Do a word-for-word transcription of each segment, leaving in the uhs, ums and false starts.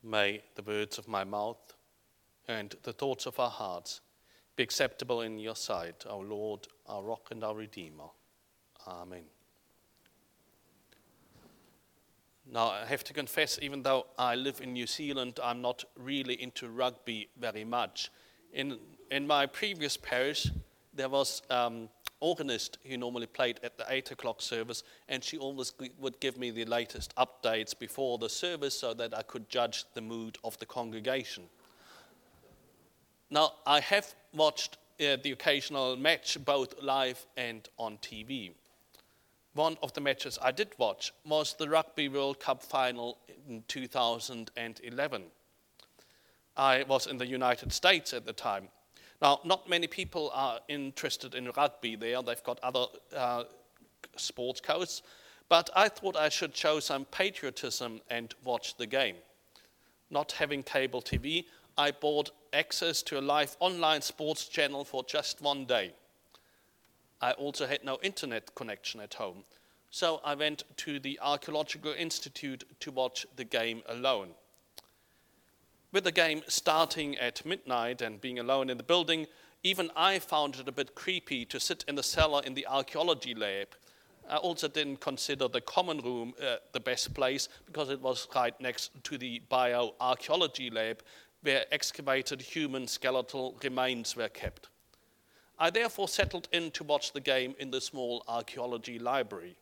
May the words of my mouth and the thoughts of our hearts be acceptable in your sight, our Lord, our rock and our Redeemer. Amen. Now, I have to confess, even though I live in New Zealand, I'm not really into rugby very much. In, in my previous parish, there was an um, organist who normally played at the eight o'clock service, and she always would give me the latest updates before the service so that I could judge the mood of the congregation. Now, I have watched uh, the occasional match, both live and on T V. One of the matches I did watch was the Rugby World Cup final in two thousand eleven. I was in the United States at the time. Now, not many people are interested in rugby there. They've got other uh, sports codes. But I thought I should show some patriotism and watch the game. Not having cable T V, I bought access to a live online sports channel for just one day. I also had no internet connection at home, so I went to the Archaeological Institute to watch the game alone. With the game starting at midnight and being alone in the building, even I found it a bit creepy to sit in the cellar in the archaeology lab. I also didn't consider the common room uh, the best place because it was right next to the bioarchaeology lab where excavated human skeletal remains were kept. I therefore settled in to watch the game in the small archaeology library.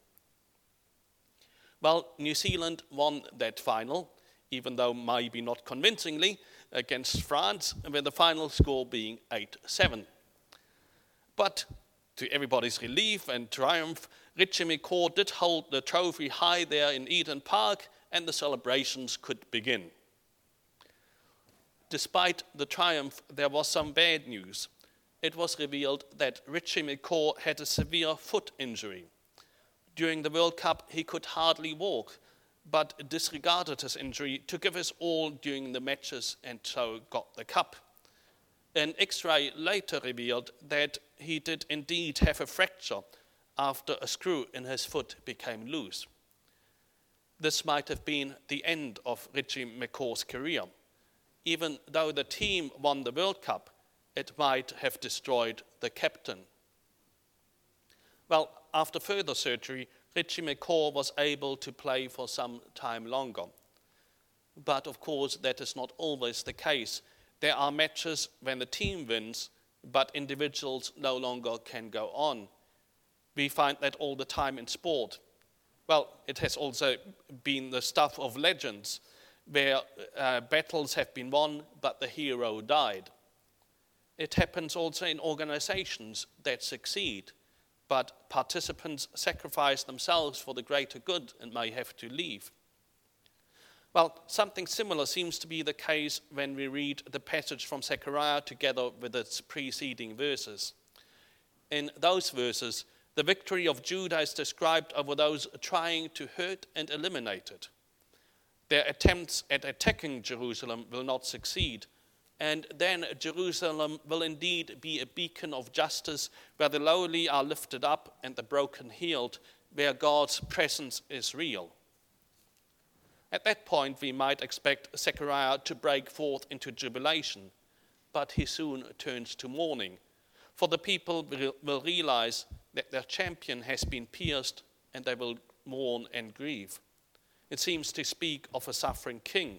Well, New Zealand won that final, even though maybe not convincingly, against France, with the final score being eight seven. But to everybody's relief and triumph, Richie McCaw did hold the trophy high there in Eden Park, and the celebrations could begin. Despite the triumph, there was some bad news. It was revealed that Richie McCaw had a severe foot injury. During the World Cup, he could hardly walk, but disregarded his injury to give his all during the matches and so got the cup. An X-ray later revealed that he did indeed have a fracture after a screw in his foot became loose. This might have been the end of Richie McCaw's career. Even though the team won the World Cup, it might have destroyed the captain. Well, after further surgery, Richie McCaw was able to play for some time longer. But of course, that is not always the case. There are matches when the team wins, but individuals no longer can go on. We find that all the time in sport. Well, it has also been the stuff of legends, where uh, battles have been won, but the hero died. It happens also in organizations that succeed, but participants sacrifice themselves for the greater good and may have to leave. Well, something similar seems to be the case when we read the passage from Zechariah together with its preceding verses. In those verses, the victory of Judah is described over those trying to hurt and eliminate it. Their attempts at attacking Jerusalem will not succeed, and then Jerusalem will indeed be a beacon of justice where the lowly are lifted up and the broken healed, where God's presence is real. At that point, we might expect Zechariah to break forth into jubilation, but he soon turns to mourning, for the people will realize that their champion has been pierced, and they will mourn and grieve. It seems to speak of a suffering king.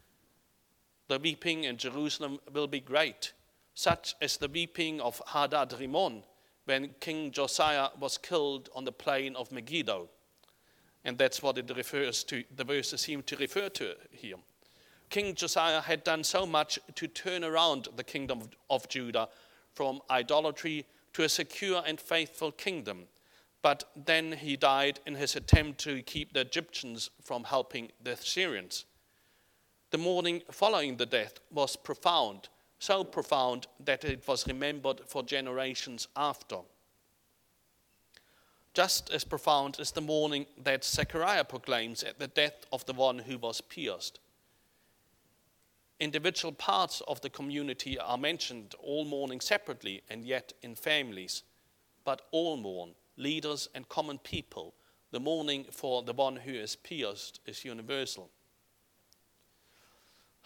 The weeping in Jerusalem will be great, such as the weeping of Hadad Rimon when King Josiah was killed on the plain of Megiddo. And that's what it refers to, the verses seem to refer to here. King Josiah had done so much to turn around the kingdom of Judah from idolatry to a secure and faithful kingdom. But then he died in his attempt to keep the Egyptians from helping the Syrians. The mourning following the death was profound, so profound that it was remembered for generations after. Just as profound is the mourning that Zechariah proclaims at the death of the one who was pierced. Individual parts of the community are mentioned, all mourning separately and yet in families, but all mourn, leaders and common people. The mourning for the one who is pierced is universal.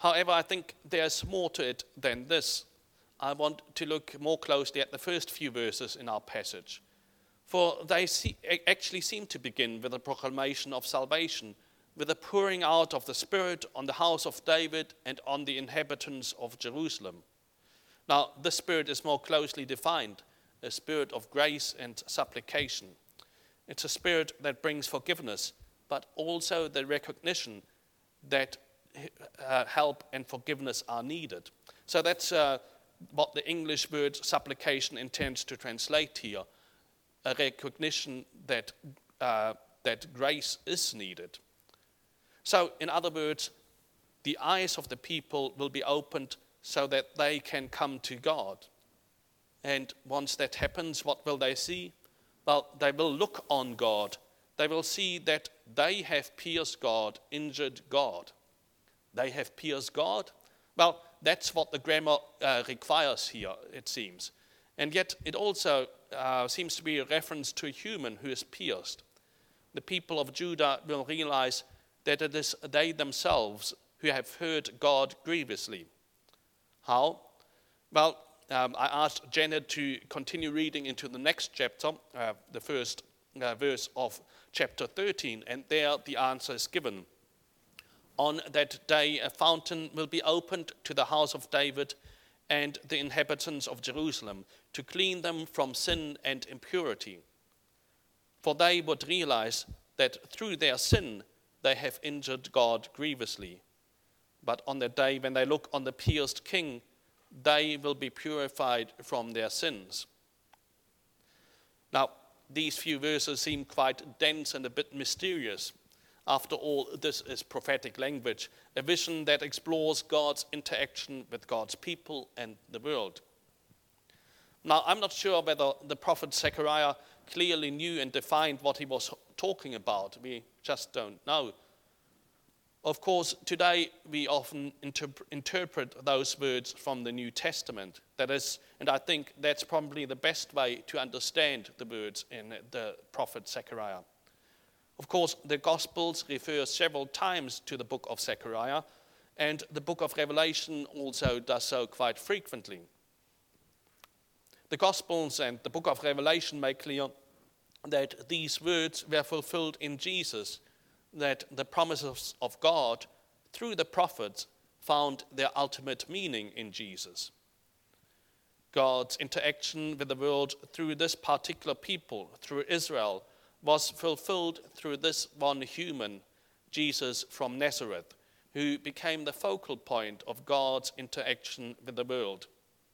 However, I think there's more to it than this. I want to look more closely at the first few verses in our passage. For they see, actually seem to begin with a proclamation of salvation, with a pouring out of the Spirit on the house of David and on the inhabitants of Jerusalem. Now, this Spirit is more closely defined, a spirit of grace and supplication. It's a spirit that brings forgiveness, but also the recognition that uh, help and forgiveness are needed. So that's uh, what the English word supplication intends to translate here, a recognition that, uh, that grace is needed. So, in other words, the eyes of the people will be opened so that they can come to God. And once that happens, what will they see? Well, they will look on God. They will see that they have pierced God, injured God. They have pierced God? Well, that's what the grammar uh, requires here, it seems. And yet it also uh, seems to be a reference to a human who is pierced. The people of Judah will realize that it is they themselves who have hurt God grievously. How? Well, um, I asked Janet to continue reading into the next chapter, uh, the first uh, verse of chapter thirteen, and there the answer is given. On that day a fountain will be opened to the house of David and the inhabitants of Jerusalem, to clean them from sin and impurity. For they would realize that through their sin they have injured God grievously. But on the day when they look on the pierced king, they will be purified from their sins. Now, these few verses seem quite dense and a bit mysterious. After all, this is prophetic language, a vision that explores God's interaction with God's people and the world. Now, I'm not sure whether the prophet Zechariah clearly knew and defined what he was talking about. We just don't know. Of course, today we often interp- interpret those words from the New Testament. That is, and I think that's probably the best way to understand the words in the prophet Zechariah. Of course, the Gospels refer several times to the book of Zechariah, and the book of Revelation also does so quite frequently. The Gospels and the book of Revelation make clear that these words were fulfilled in Jesus, that the promises of God through the prophets found their ultimate meaning in Jesus. God's interaction with the world through this particular people, through Israel, was fulfilled through this one human, Jesus from Nazareth, who became the focal point of God's interaction with the world.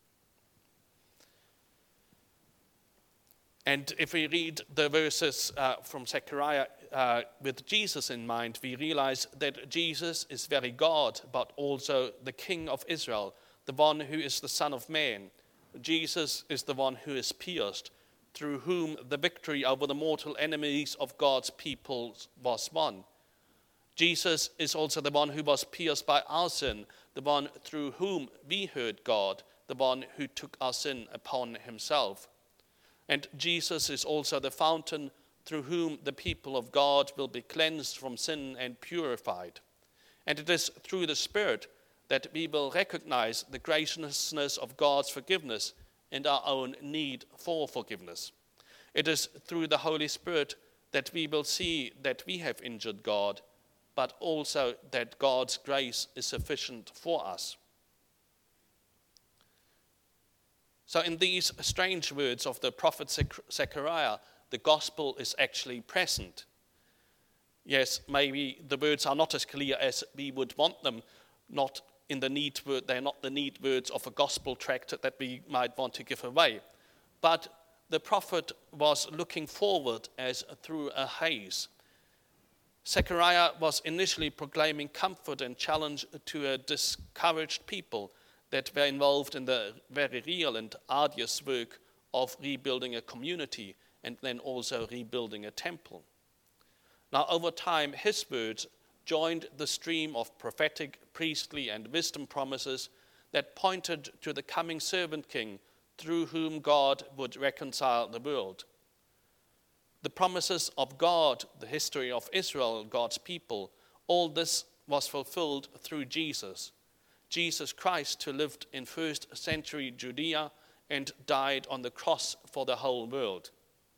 And if we read the verses uh, from Zechariah uh, with Jesus in mind, we realize that Jesus is very God, but also the King of Israel, the one who is the Son of Man. Jesus is the one who is pierced, through whom the victory over the mortal enemies of God's people was won. Jesus is also the one who was pierced by our sin, the one through whom we heard God, the one who took our sin upon himself. And Jesus is also the fountain through whom the people of God will be cleansed from sin and purified. And it is through the Spirit that we will recognize the graciousness of God's forgiveness and our own need for forgiveness. It is through the Holy Spirit that we will see that we have injured God, but also that God's grace is sufficient for us. So in these strange words of the prophet Zechariah, the gospel is actually present. Yes, maybe the words are not as clear as we would want them, not in the neat word, they're not the neat words of a gospel tract that we might want to give away. But the prophet was looking forward as through a haze. Zechariah was initially proclaiming comfort and challenge to a discouraged people that were involved in the very real and arduous work of rebuilding a community and then also rebuilding a temple. Now, over time, his words joined the stream of prophetic, priestly, and wisdom promises that pointed to the coming servant king through whom God would reconcile the world. The promises of God, the history of Israel, God's people, all this was fulfilled through Jesus. Jesus Christ, who lived in first century Judea and died on the cross for the whole world.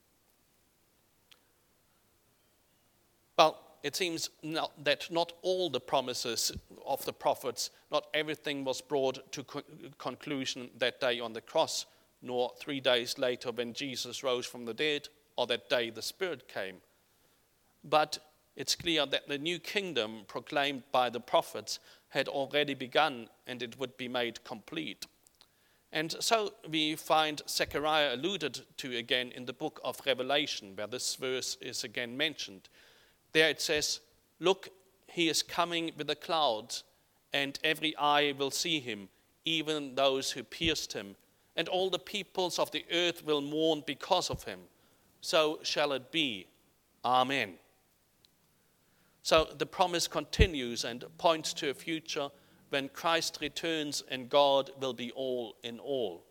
Well, it seems not, that not all the promises of the prophets, not everything was brought to co- conclusion that day on the cross, nor three days later when Jesus rose from the dead, or that day the Spirit came. But it's clear that the new kingdom proclaimed by the prophets had already begun, and it would be made complete. And so we find Zechariah alluded to again in the book of Revelation, where this verse is again mentioned. There it says, "Look, he is coming with the clouds, and every eye will see him, even those who pierced him, and all the peoples of the earth will mourn because of him. So shall it be. Amen." So the promise continues and points to a future when Christ returns and God will be all in all.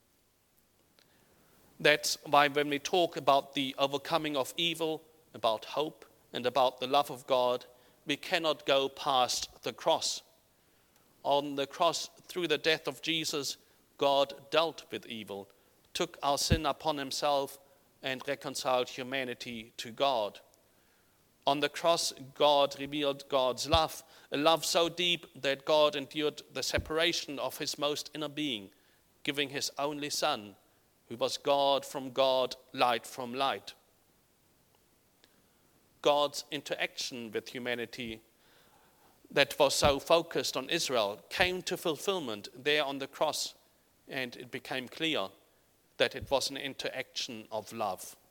That's why when we talk about the overcoming of evil, about hope, and about the love of God, we cannot go past the cross. On the cross, through the death of Jesus, God dealt with evil, took our sin upon himself, and reconciled humanity to God. On the cross, God revealed God's love, a love so deep that God endured the separation of his most inner being, giving his only Son, who was God from God, light from light. God's interaction with humanity that was so focused on Israel came to fulfillment there on the cross, and it became clear that it was an interaction of love.